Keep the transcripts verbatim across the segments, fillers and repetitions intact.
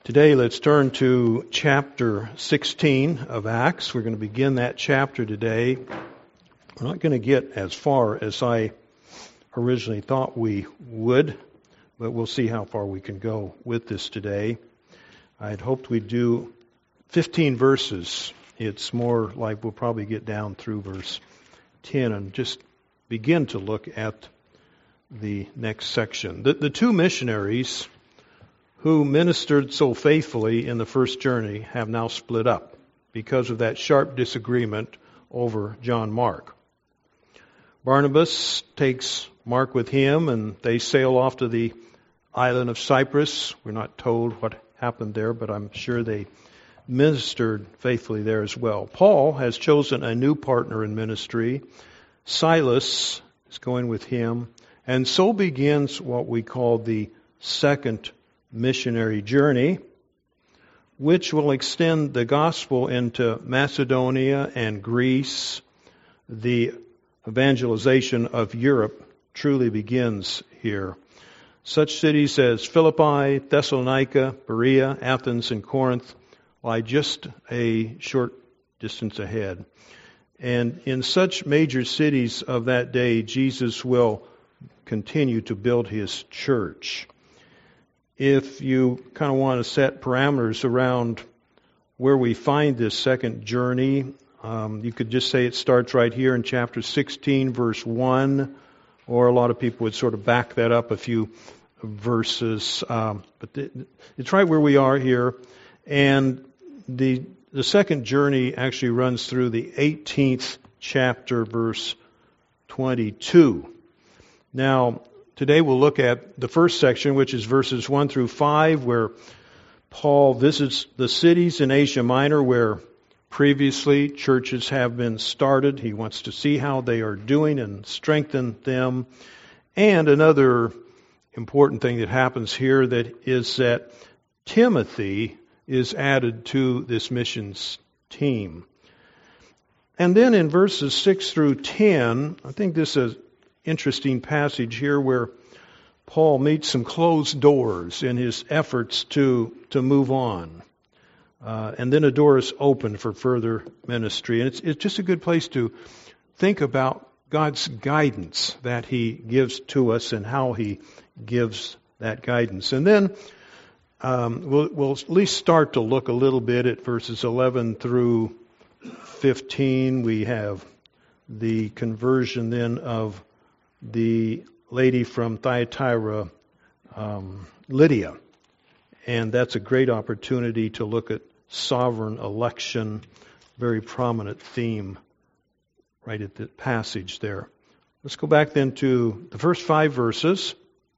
Today, let's turn to chapter sixteen of Acts. We're going to begin that chapter today. We're not going to get as far as I originally thought we would, but we'll see how far we can go with this today. I had hoped we'd do fifteen verses. It's more like we'll probably get down through verse ten and just begin to look at the next section. The, the two missionaries who ministered so faithfully in the first journey have now split up because of that sharp disagreement over John Mark. Barnabas takes Mark with him and they sail off to the island of Cyprus. We're not told what happened there, but I'm sure they ministered faithfully there as well. Paul has chosen a new partner in ministry. Silas is going with him, and so begins what we call the second missionary journey, which will extend the gospel into Macedonia and Greece. The evangelization of Europe truly begins here. Such cities as Philippi, Thessalonica, Berea, Athens, and Corinth lie just a short distance ahead. And in such major cities of that day, Jesus will continue to build His church. If you kind of want to set parameters around where we find this second journey, um, you could just say it starts right here in chapter sixteen, verse one, or a lot of people would sort of back that up a few verses. Um, but th- it's right where we are here. And the the second journey actually runs through the eighteenth chapter, verse twenty-two. Now, today we'll look at the first section, which is verses one through five, where Paul visits the cities in Asia Minor where previously churches have been started. He wants to see how they are doing and strengthen them. And another important thing that happens here that is that Timothy is added to this missions team. And then in verses six through ten, I think this is interesting passage here where Paul meets some closed doors in his efforts to to move on. Uh, and then a door is open for further ministry. And it's, it's just a good place to think about God's guidance that He gives to us and how He gives that guidance. And then um, we'll, we'll at least start to look a little bit at verses eleven through fifteen. We have the conversion then of the lady from Thyatira, um, Lydia. And that's a great opportunity to look at sovereign election, very prominent theme right at the passage there. Let's go back then to the first five verses.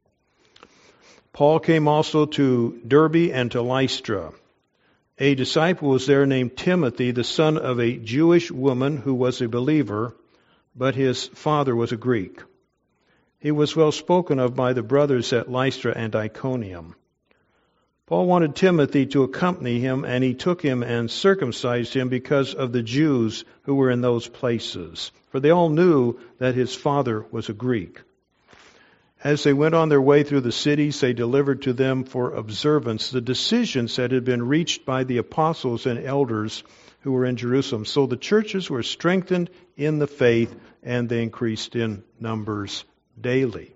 Paul came also to Derbe and to Lystra. A disciple was there named Timothy, the son of a Jewish woman who was a believer, but his father was a Greek. He was well spoken of by the brothers at Lystra and Iconium. Paul wanted Timothy to accompany him, and he took him and circumcised him because of the Jews who were in those places, for they all knew that his father was a Greek. As they went on their way through the cities, they delivered to them for observance the decisions that had been reached by the apostles and elders who were in Jerusalem. So the churches were strengthened in the faith, and they increased in numbers daily.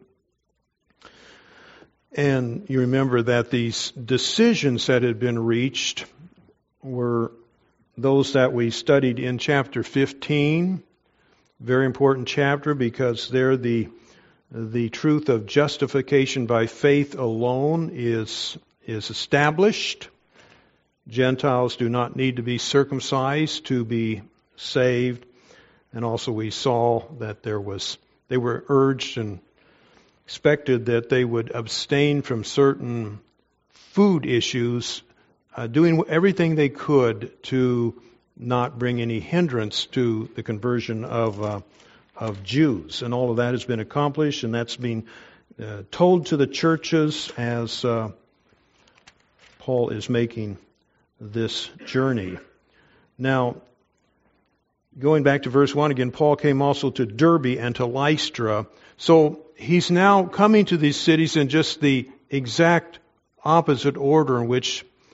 And you remember that these decisions that had been reached were those that we studied in chapter fifteen. Very important chapter because there the the truth of justification by faith alone is is established. Gentiles do not need to be circumcised to be saved. And also we saw that there was they were urged and expected that they would abstain from certain food issues, uh, doing everything they could to not bring any hindrance to the conversion of uh, of Jews. And all of that has been accomplished, and that's being uh, told to the churches as uh, Paul is making this journey. Now, going back to verse one again, Paul came also to Derbe and to Lystra. So he's now coming to these cities in just the exact opposite order in which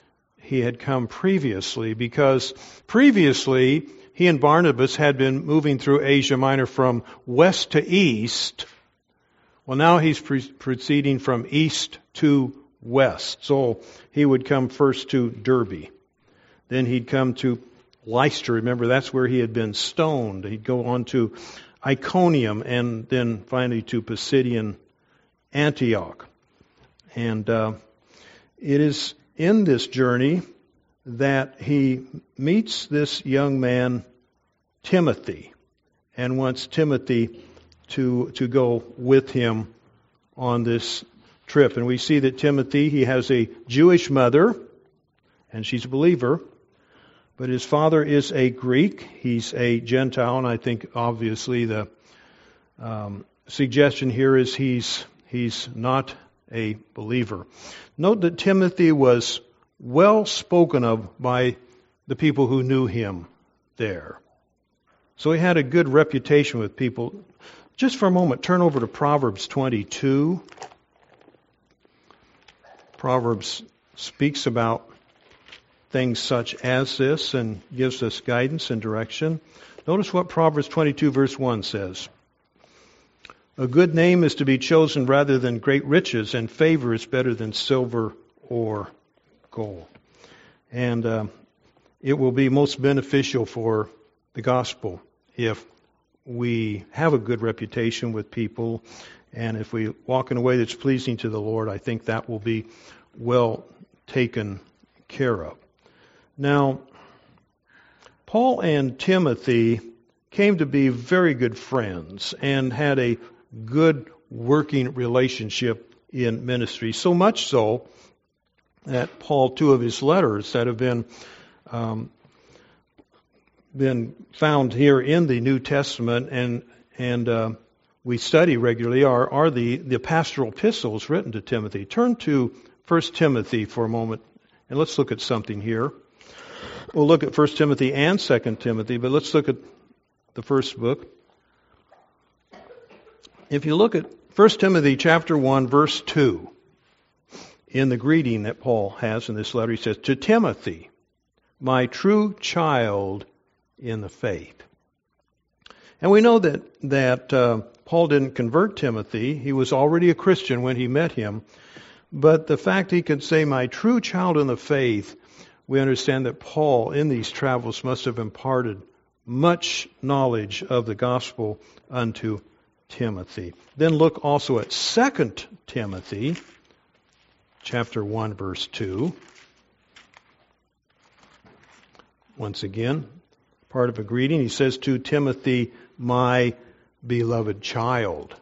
he had come previously, because previously he and Barnabas had been moving through Asia Minor from west to east. Well, now he's pre- proceeding from east to west. So he would come first to Derbe. Then he'd come to Lystra. Remember, that's where he had been stoned. He'd go on to Iconium, and then finally to Pisidian Antioch. And uh, it is in this journey that he meets this young man, Timothy, and wants Timothy to to go with him on this trip. And we see that Timothy, he has a Jewish mother, and she's a believer, but his father is a Greek. He's a Gentile, and I think obviously the um, suggestion here is he's he's not a believer. Note that Timothy was well spoken of by the people who knew him there. So he had a good reputation with people. Just for a moment, turn over to Proverbs twenty-two. Proverbs speaks about things such as this and gives us guidance and direction. Notice what Proverbs twenty-two verse one says. A good name is to be chosen rather than great riches, and favor is better than silver or gold. And uh, it will be most beneficial for the gospel if we have a good reputation with people, and if we walk in a way that's pleasing to the Lord. I think that will be well taken care of. Now, Paul and Timothy came to be very good friends and had a good working relationship in ministry, so much so that Paul, two of his letters that have been um, been found here in the New Testament and and uh, we study regularly are are the the pastoral epistles written to Timothy. Turn to First Timothy for a moment, and let's look at something here. We'll look at First Timothy and Second Timothy, but let's look at the first book. If you look at First Timothy chapter one, verse two, in the greeting that Paul has in this letter, he says, "To Timothy, my true child in the faith." And we know that that uh, Paul didn't convert Timothy. He was already a Christian when he met him. But the fact he could say, "my true child in the faith," we understand that Paul, in these travels, must have imparted much knowledge of the gospel unto Timothy. Then look also at Second Timothy, chapter one, verse two. Once again, part of a greeting. He says, "To Timothy, my beloved child."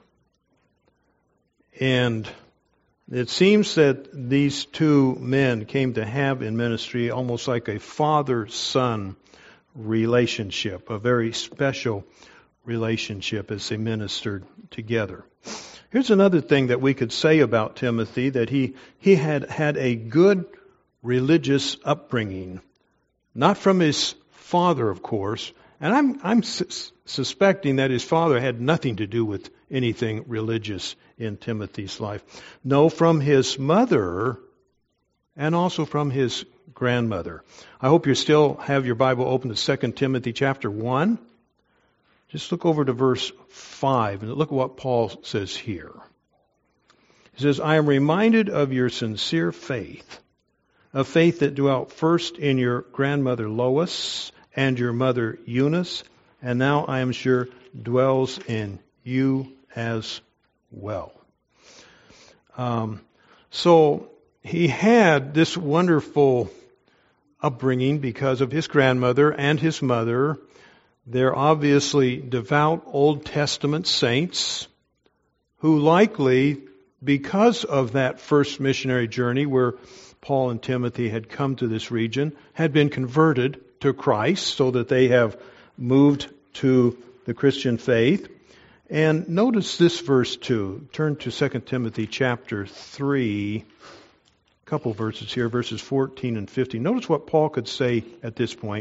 And it seems that these two men came to have in ministry almost like a father-son relationship, a very special relationship as they ministered together. Here's another thing that we could say about Timothy, that he, he had had a good religious upbringing. Not from his father, of course, and I'm, I'm su- suspecting that his father had nothing to do with anything religious in Timothy's life. No, from his mother and also from his grandmother. I hope you still have your Bible open to Second Timothy chapter one. Just look over to verse five and look at what Paul says here. He says, "I am reminded of your sincere faith, a faith that dwelt first in your grandmother Lois and your mother Eunice, and now I am sure dwells in you as well." Um, so he had this wonderful upbringing because of his grandmother and his mother. They're obviously devout Old Testament saints who likely, because of that first missionary journey where Paul and Timothy had come to this region, had been converted to Christ, so that they have moved to the Christian faith. And notice this verse too. Turn to Second Timothy chapter three, a couple verses here, verses fourteen and fifteen. Notice what Paul could say at this point.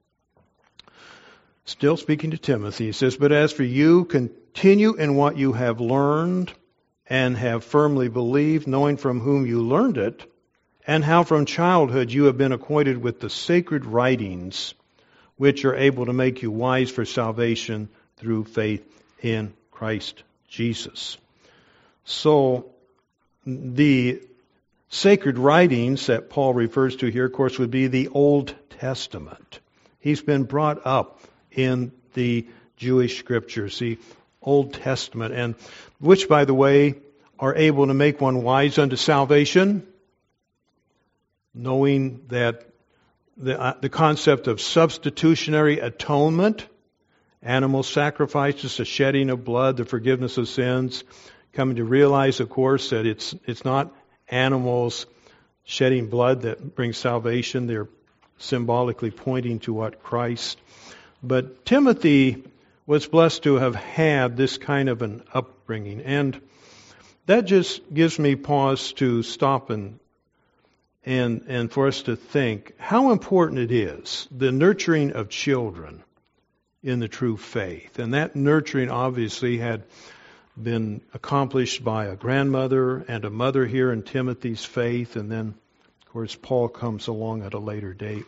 Still speaking to Timothy, he says, "But as for you, continue in what you have learned and have firmly believed, knowing from whom you learned it, and how from childhood you have been acquainted with the sacred writings, which are able to make you wise for salvation through faith in Christ Jesus. So, the sacred writings that Paul refers to here, of course, would be the Old Testament. He's been brought up in the Jewish scriptures, the Old Testament, and which, by the way, are able to make one wise unto salvation, knowing that the, uh, the concept of substitutionary atonement, animal sacrifices, the shedding of blood, the forgiveness of sins, coming to realize, of course, that it's it's not animals shedding blood that brings salvation. They're symbolically pointing to what Christ. But Timothy was blessed to have had this kind of an upbringing. And that just gives me pause to stop and and and for us to think how important it is, the nurturing of children in the true faith. And that nurturing obviously had been accomplished by a grandmother and a mother here in Timothy's faith, and then, of course, Paul comes along at a later date.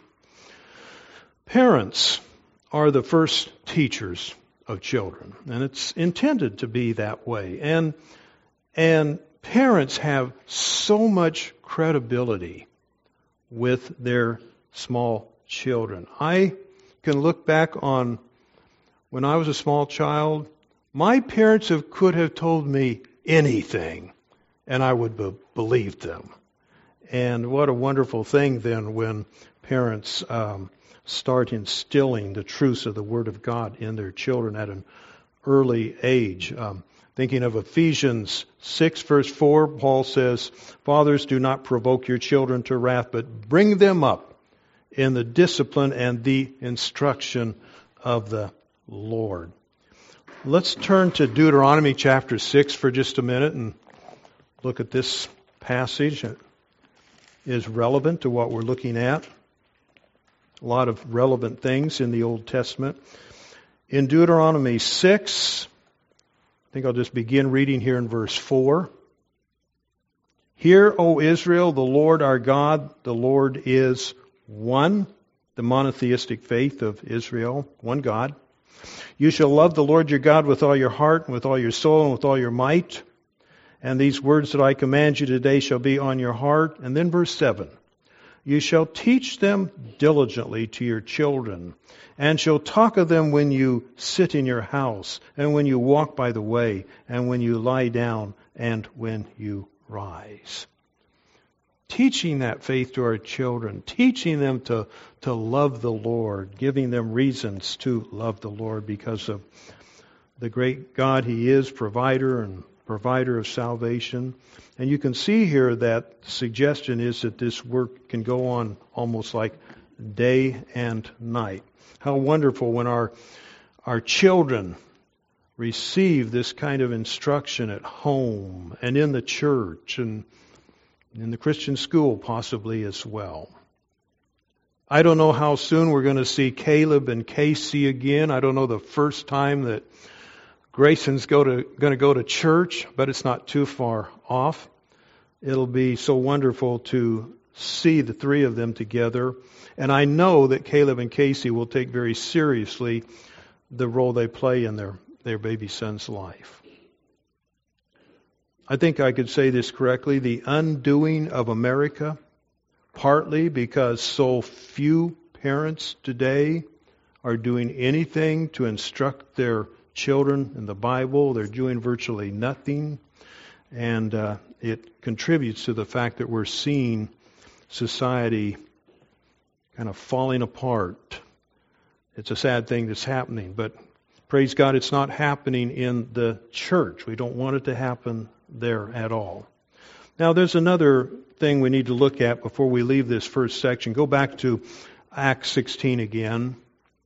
Parents are the first teachers of children, and it's intended to be that way. And and parents have so much credibility with their small children. I can look back on when I was a small child. My parents have, could have told me anything, and I would be, believe them. And what a wonderful thing then when parents um, start instilling the truths of the Word of God in their children at an early age. Um, thinking of Ephesians six, verse four, Paul says, "Fathers, do not provoke your children to wrath, but bring them up in the discipline and the instruction of the Lord." Let's turn to Deuteronomy chapter six for just a minute and look at this passage. It is relevant to what we're looking at. A lot of relevant things in the Old Testament. In Deuteronomy six, I think I'll just begin reading here in verse four. "Hear, O Israel, the Lord our God, the Lord is one," the monotheistic faith of Israel, one God. "You shall love the Lord your God with all your heart, and with all your soul, and with all your might. And these words that I command you today shall be on your heart." And then verse seven. "You shall teach them diligently to your children, and shall talk of them when you sit in your house, and when you walk by the way, and when you lie down, and when you rise." Teaching that faith to our children, teaching them to, to love the Lord, giving them reasons to love the Lord because of the great God He is, provider and provider of salvation. And you can see here that the suggestion is that this work can go on almost like day and night. How wonderful when our our children receive this kind of instruction at home and in the church and in the Christian school possibly as well. I don't know how soon we're going to see Caleb and Casey again. I don't know the first time that Grayson's go to, going to go to church, but it's not too far off. It'll be so wonderful to see the three of them together. And I know that Caleb and Casey will take very seriously the role they play in their, their baby son's life. I think I could say this correctly, the undoing of America, partly because so few parents today are doing anything to instruct their children in the Bible. They're doing virtually nothing. And uh, it contributes to the fact that we're seeing society kind of falling apart. It's a sad thing that's happening, but praise God, it's not happening in the church. We don't want it to happen there at all. Now, there's another thing we need to look at before we leave this first section. Go back to Acts sixteen again.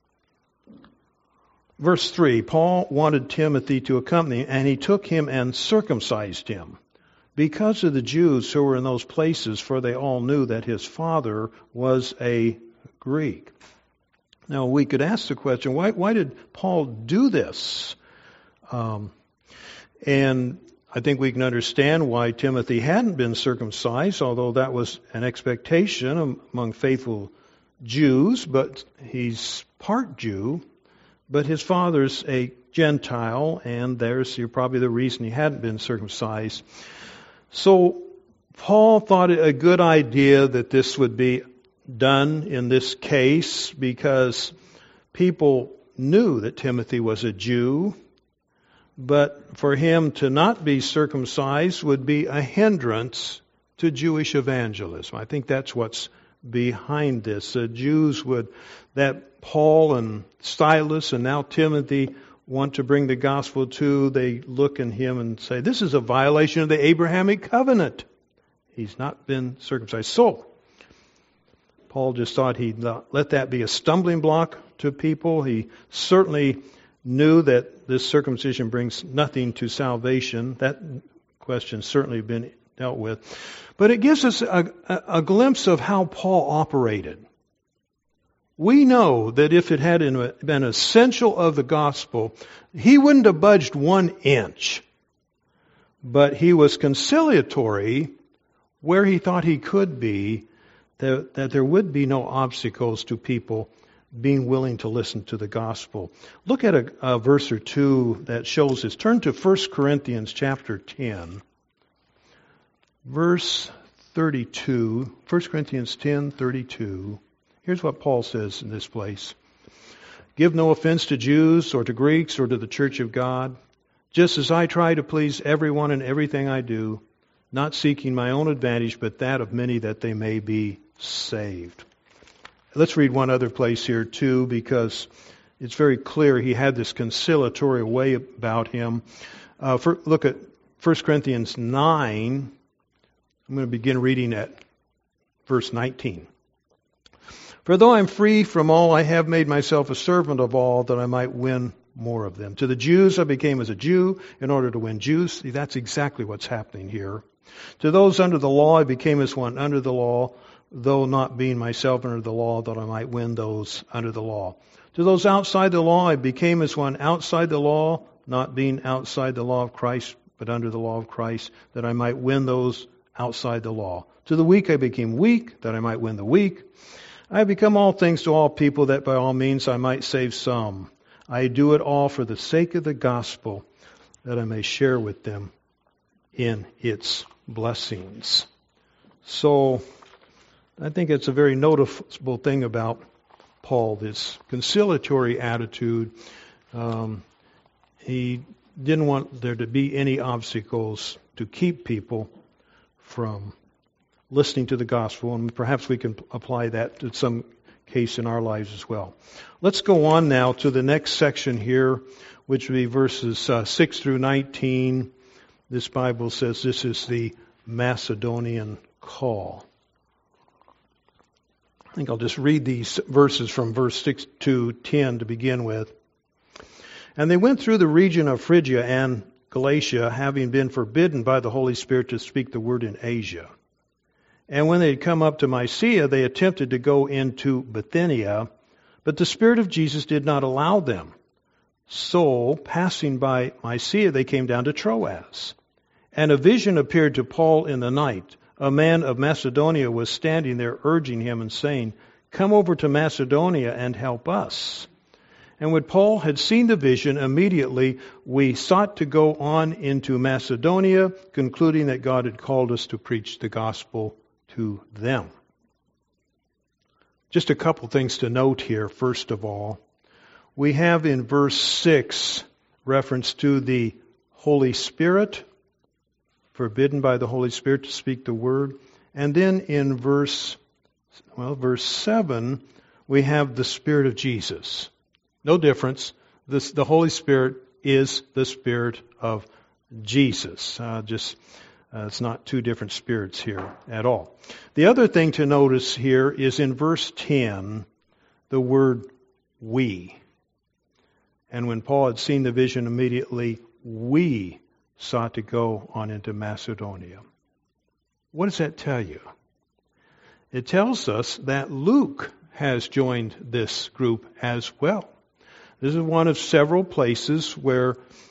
Verse three, Paul wanted Timothy to accompany, and he took him and circumcised him because of the Jews who were in those places, for they all knew that his father was a Greek. Now, we could ask the question, why, why did Paul do this? Um, and I think we can understand why Timothy hadn't been circumcised, although that was an expectation among faithful Jews, but he's part Jew, but his father's a Gentile, and there's probably the reason he hadn't been circumcised. So Paul thought it a good idea that this would be done in this case because people knew that Timothy was a Jew, but for him to not be circumcised would be a hindrance to Jewish evangelism. I think that's what's behind this. The Jews would, that Paul and Silas and now Timothy want to bring the gospel to, they look at him and say, this is a violation of the Abrahamic covenant. He's not been circumcised. So, Paul just thought he'd let that be a stumbling block to people. He certainly knew that this circumcision brings nothing to salvation. That question's certainly been dealt with. But it gives us a, a, a glimpse of how Paul operated. We know that if it had been essential of the gospel, he wouldn't have budged one inch. But he was conciliatory where he thought he could be, that, that there would be no obstacles to people being willing to listen to the gospel. Look at a, a verse or two that shows this. Turn to First Corinthians chapter ten, verse thirty-two. First Corinthians ten, thirty-two. Here's what Paul says in this place. Give no offense to Jews or to Greeks or to the church of God, just as I try to please everyone in everything I do, not seeking my own advantage, but that of many, that they may be saved. Let's read one other place here too, because it's very clear he had this conciliatory way about him. Uh, for, look at First Corinthians nine. I'm going to begin reading at verse nineteen. For though I'm free from all, I have made myself a servant of all, that I might win more of them. To the Jews I became as a Jew in order to win Jews. See, that's exactly what's happening here. To those under the law I became as one under the law, though not being myself under the law, that I might win those under the law. To those outside the law I became as one outside the law, not being outside the law of Christ, but under the law of Christ, that I might win those outside the law. To the weak I became weak, that I might win the weak. I have become all things to all people, that by all means I might save some. I do it all for the sake of the gospel, that I may share with them in its blessings. So, I think it's a very noticeable thing about Paul, this conciliatory attitude. Um, he didn't want there to be any obstacles to keep people from listening to the gospel, and perhaps we can apply that to some case in our lives as well. Let's go on now to the next section here, which would be verses uh, six through nineteen. This Bible says this is the Macedonian call. I think I'll just read these verses from verse six to ten to begin with. And they went through the region of Phrygia and Galatia, having been forbidden by the Holy Spirit to speak the word in Asia. And when they had come up to Mysia, they attempted to go into Bithynia, but the Spirit of Jesus did not allow them. So, passing by Mysia, they came down to Troas. And a vision appeared to Paul in the night. A man of Macedonia was standing there urging him and saying, "Come over to Macedonia and help us." And when Paul had seen the vision, immediately we sought to go on into Macedonia, concluding that God had called us to preach the gospel to them. Just a couple things to note here, first of all. We have in verse six reference to the Holy Spirit, forbidden by the Holy Spirit to speak the word. And then in verse, well, verse seven, we have the Spirit of Jesus. No difference. This, the Holy Spirit is the Spirit of Jesus. Uh, just uh, it's not two different spirits here at all. The other thing to notice here is in verse ten, the word we. And when Paul had seen the vision, immediately we sought to go on into Macedonia. What does that tell you? It tells us that Luke has joined this group as well. This is one of several places where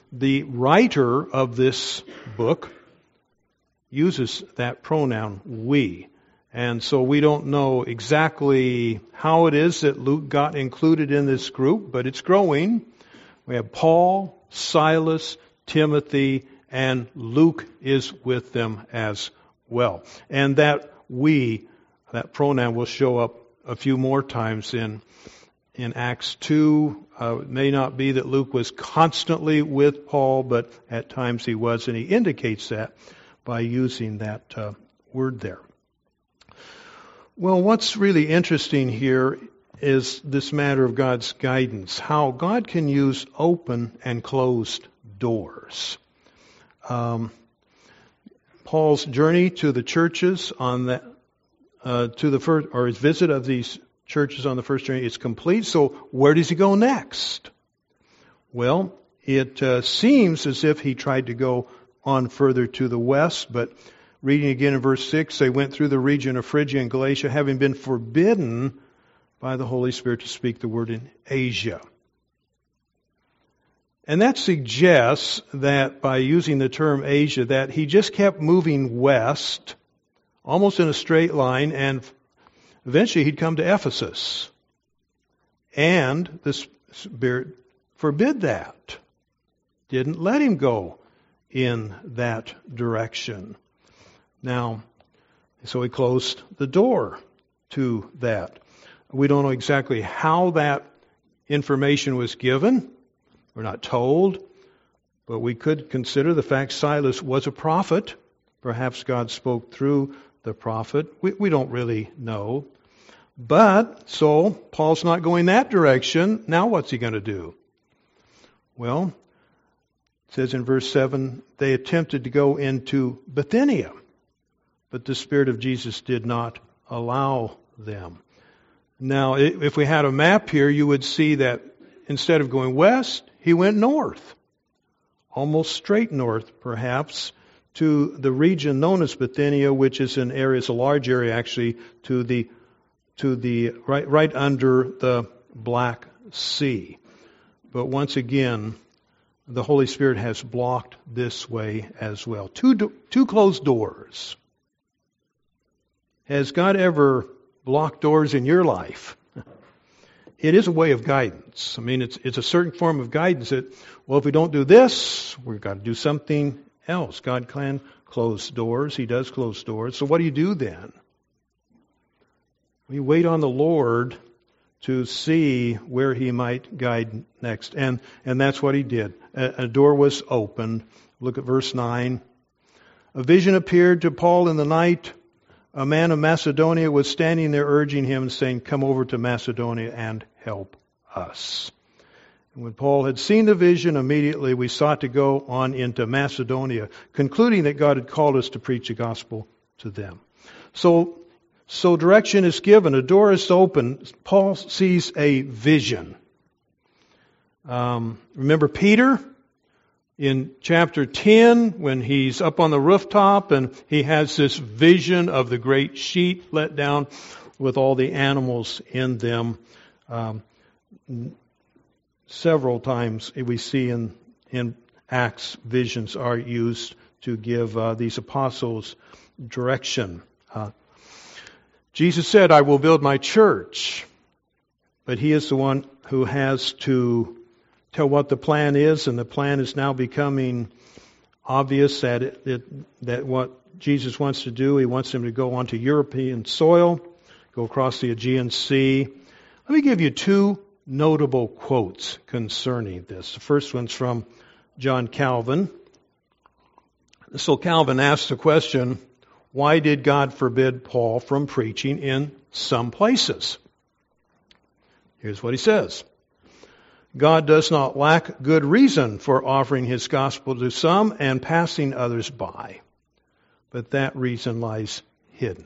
the writer of this book uses that pronoun, we. And so we don't know exactly how it is that Luke got included in this group, but it's growing. We have Paul, Silas, Timothy, and Luke is with them as well. And that we, that pronoun will show up a few more times in in Acts two. Uh, it may not be that Luke was constantly with Paul, but at times he was, and he indicates that by using that uh, word there. Well, what's really interesting here is this matter of God's guidance, how God can use open and closed doors. Um, Paul's journey to the churches on that, uh, to the first, or his visit of these churches on the first journey is complete. So where does he go next? Well, it uh, seems as if he tried to go on further to the west, but reading again in verse six, they went through the region of Phrygia and Galatia, having been forbidden by the Holy Spirit to speak the word in Asia. And that suggests that by using the term Asia, that he just kept moving west, almost in a straight line, and eventually he'd come to Ephesus. And the Spirit forbid that. Didn't let him go in that direction. Now, so he closed the door to that. We don't know exactly how that information was given. We're not told. But we could consider the fact Silas was a prophet. Perhaps God spoke through the prophet. We, we don't really know. But, so, Paul's not going that direction. Now what's he going to do? Well, it says in verse seven, they attempted to go into Bithynia, but the Spirit of Jesus did not allow them. Now, if we had a map here, you would see that instead of going west, he went north, almost straight north, perhaps, to the region known as Bithynia, which is an area, it's a large area actually, to the to the right right under the Black Sea. But once again, the Holy Spirit has blocked this way as well. Two do, two closed doors. Has God ever blocked doors in your life? It is a way of guidance. I mean, it's it's a certain form of guidance that, well, if we don't do this, we've got to do something else. God can close doors. He does close doors. So what do you do then? We wait on the Lord to see where He might guide next. And and that's what He did. A, a door was opened. Look at verse nine. A vision appeared to Paul in the night. A man of Macedonia was standing there urging him and saying, "Come over to Macedonia and help us." And when Paul had seen the vision, immediately we sought to go on into Macedonia, concluding that God had called us to preach the gospel to them. So, so direction is given. A door is open. Paul sees a vision. Um, remember Peter? In chapter ten, when he's up on the rooftop and he has this vision of the great sheet let down with all the animals in them. Um, several times we see in, in Acts, visions are used to give uh, these apostles direction. Uh, Jesus said, "I will build my church," but He is the one who has to tell what the plan is, and the plan is now becoming obvious that it, it, that what Jesus wants to do, He wants them to go onto European soil, go across the Aegean Sea. Let me give you two notable quotes concerning this. The first one's from John Calvin. So Calvin asked the question, why did God forbid Paul from preaching in some places? Here's what he says. God does not lack good reason for offering His gospel to some and passing others by, but that reason lies hidden.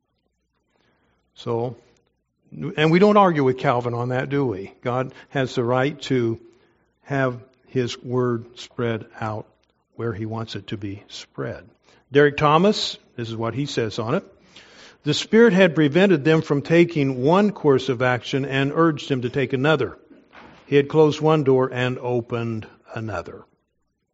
So, and we don't argue with Calvin on that, do we? God has the right to have His word spread out where He wants it to be spread. Derek Thomas, this is what he says on it. The Spirit had prevented them from taking one course of action and urged them to take another. He had closed one door and opened another.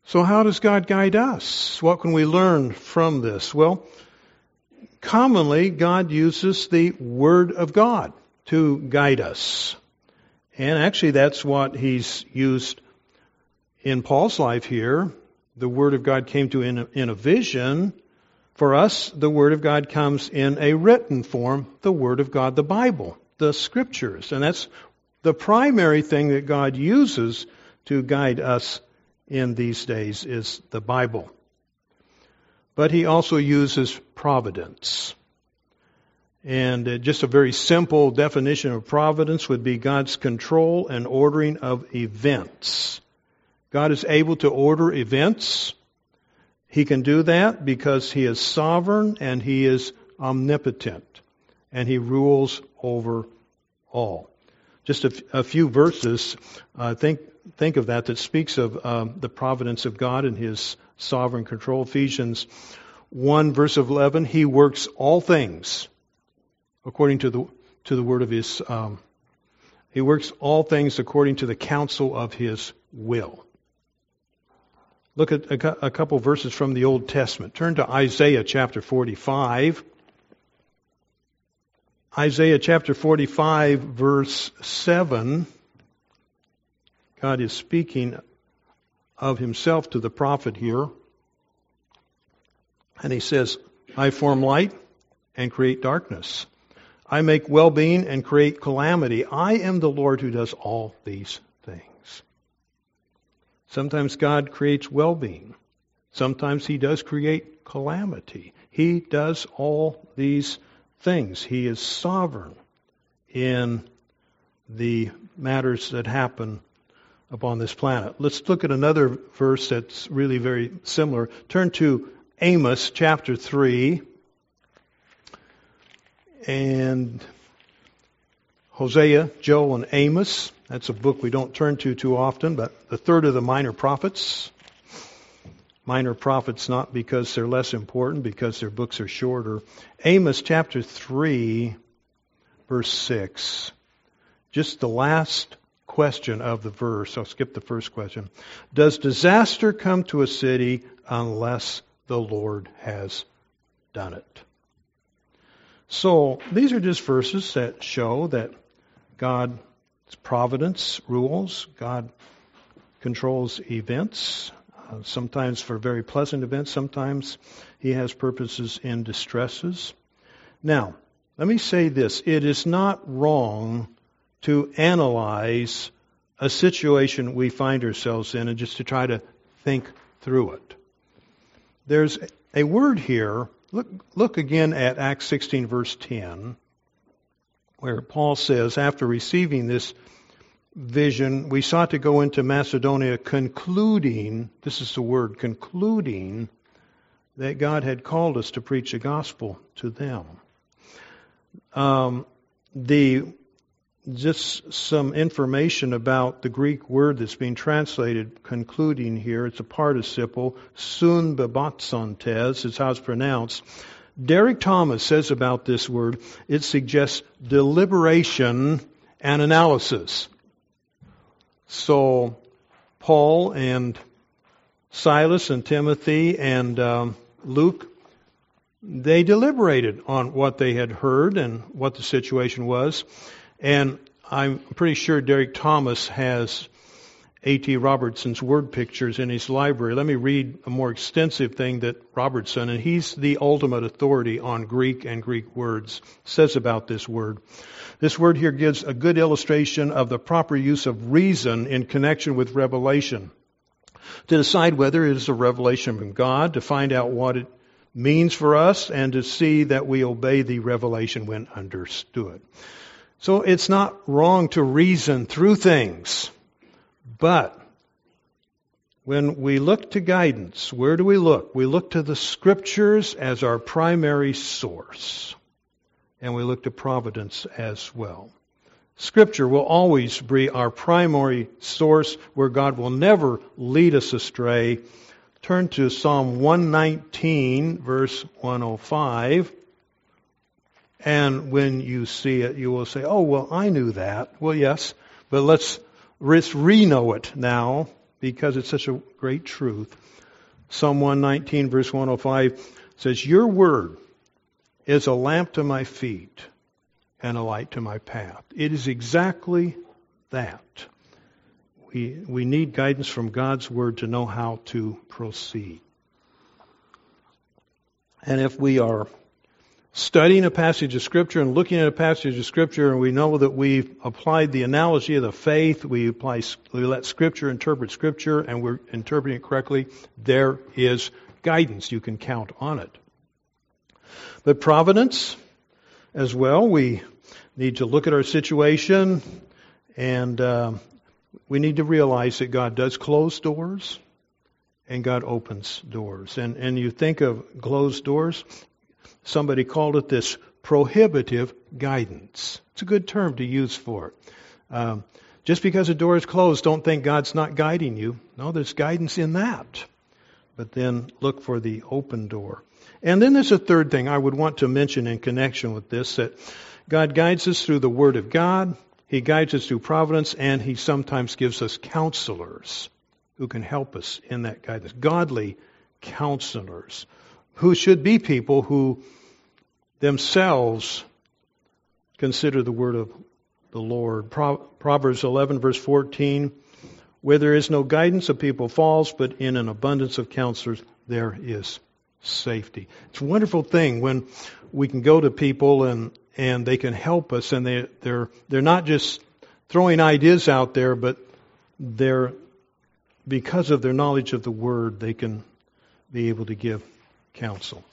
So how does God guide us? What can we learn from this? Well, commonly God uses the Word of God to guide us. And actually that's what He's used in Paul's life here. The Word of God came to him in a, in a vision. For us, the Word of God comes in a written form, the Word of God, the Bible, the Scriptures. And that's the primary thing that God uses to guide us in these days is the Bible. But He also uses providence. And uh, just a very simple definition of providence would be God's control and ordering of events. God is able to order events. He can do that because He is sovereign and He is omnipotent. And He rules over all. Just a, f- a few verses, uh, think think of that, that speaks of um, the providence of God and His sovereign control. Ephesians one, verse eleven, He works all things according to the to the word of His, um, He works all things according to the counsel of His will. Look at a, a couple verses from the Old Testament. Turn to Isaiah chapter forty-five. Isaiah chapter forty-five, verse seven. God is speaking of Himself to the prophet here. And He says, I form light and create darkness. I make well-being and create calamity. I am the Lord who does all these things. Sometimes God creates well-being. Sometimes He does create calamity. He does all these things. He is sovereign in the matters that happen upon this planet. Let's look at another verse that's really very similar. Turn to Amos chapter three and Hosea, Joel, and Amos. That's a book we don't turn to too often, but the third of the minor prophets. Minor prophets not because they're less important, because their books are shorter. Amos chapter three, verse six. Just the last question of the verse. I'll skip the first question. Does disaster come to a city unless the Lord has done it? So these are just verses that show that God's providence rules. God controls events, uh, sometimes for very pleasant events, sometimes He has purposes in distresses. Now, let me say this. It is not wrong to analyze a situation we find ourselves in and just to try to think through it. There's a word here. Look, look again at Acts sixteen, verse ten, where Paul says, after receiving this vision, we sought to go into Macedonia, concluding, this is the word, concluding that God had called us to preach the gospel to them. Um, the Just some information about the Greek word that's being translated, concluding here. It's a participle, sun bebatsontes, is how it's pronounced. Derek Thomas says about this word, it suggests deliberation and analysis. So, Paul and Silas and Timothy and um, Luke, they deliberated on what they had heard and what the situation was. And I'm pretty sure Derek Thomas has A T Robertson's word pictures in his library. Let me read a more extensive thing that Robertson, and he's the ultimate authority on Greek and Greek words, says about this word. This word here gives a good illustration of the proper use of reason in connection with revelation. To decide whether it is a revelation from God, to find out what it means for us, and to see that we obey the revelation when understood. So it's not wrong to reason through things, but when we look to guidance, where do we look? We look to the Scriptures as our primary source, and we look to providence as well. Scripture will always be our primary source where God will never lead us astray. Turn to Psalm one nineteen, verse one oh five. And when you see it, you will say, oh, well, I knew that. Well, yes, but let's, let's re-know it now. because it's such a great truth. Psalm one nineteen, verse one oh five says, your word is a lamp to my feet and a light to my path. It is exactly that. We, we need guidance from God's word to know how to proceed. And if we are studying a passage of Scripture and looking at a passage of Scripture, and we know that we've applied the analogy of the faith, we apply, we let Scripture interpret Scripture, and we're interpreting it correctly, there is guidance. You can count on it. But providence as well, we need to look at our situation, and uh, we need to realize that God does close doors, and God opens doors. And, and you think of closed doors, somebody called it this prohibitive guidance. It's a good term to use for it. Um, just because a door is closed, don't think God's not guiding you. No, there's guidance in that. But then look for the open door. And then there's a third thing I would want to mention in connection with this, that God guides us through the Word of God, He guides us through providence, and He sometimes gives us counselors who can help us in that guidance. Godly counselors, who should be people who themselves consider the word of the Lord. Pro- Proverbs eleven, verse fourteen, where there is no guidance, a people falls, but in an abundance of counselors there is safety. It's a wonderful thing when we can go to people and, and they can help us, and they, they're, they're not just throwing ideas out there, but they're, because of their knowledge of the Word, they can be able to give counsel.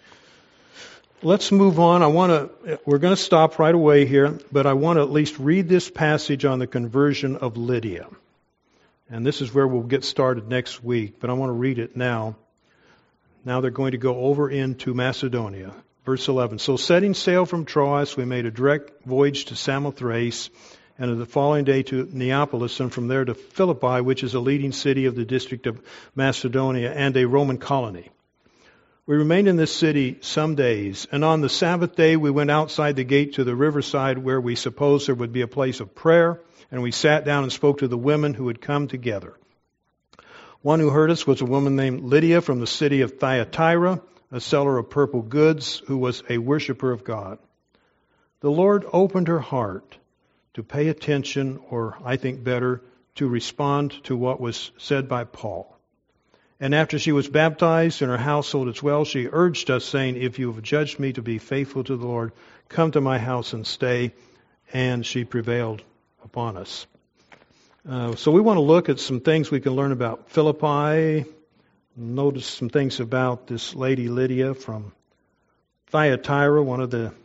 Let's move on. I want to, we're going to stop right away here, but I want to at least read this passage on the conversion of Lydia. And this is where we'll get started next week, but I want to read it now. Now they're going to go over into Macedonia. Verse eleven. So setting sail from Troas, we made a direct voyage to Samothrace, and on the following day to Neapolis, and from there to Philippi, which is a leading city of the district of Macedonia and a Roman colony. We remained in this city some days, and on the Sabbath day we went outside the gate to the riverside where we supposed there would be a place of prayer, and we sat down and spoke to the women who had come together. One who heard us was a woman named Lydia from the city of Thyatira, a seller of purple goods, who was a worshiper of God. The Lord opened her heart to pay attention, or I think better, to respond to what was said by Paul. And after she was baptized and her household as well, she urged us, saying, if you have judged me to be faithful to the Lord, come to my house and stay. And she prevailed upon us. Uh, so we want to look at some things we can learn about Philippi. Notice some things about this lady Lydia from Thyatira. One of the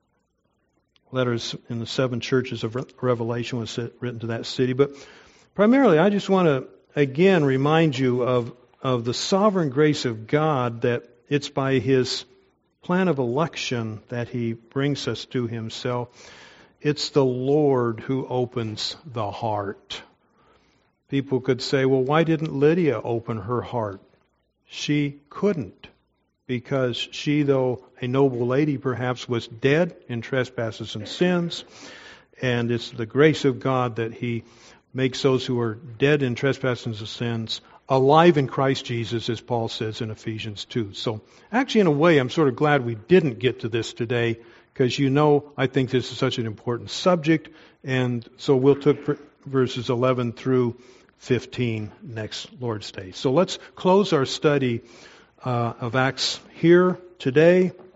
letters in the seven churches of Revelation was written to that city. But primarily, I just want to again remind you of of the sovereign grace of God, that it's by His plan of election that He brings us to Himself. It's the Lord who opens the heart. People could say, well, why didn't Lydia open her heart? She couldn't, because she, though a noble lady perhaps, was dead in trespasses and sins, and it's the grace of God that He makes those who are dead in trespasses and sins alive in Christ Jesus, as Paul says in Ephesians two. So actually, in a way, I'm sort of glad we didn't get to this today, because you know I think this is such an important subject, and so we'll take verses eleven through fifteen next Lord's Day. So let's close our study uh, of Acts here today.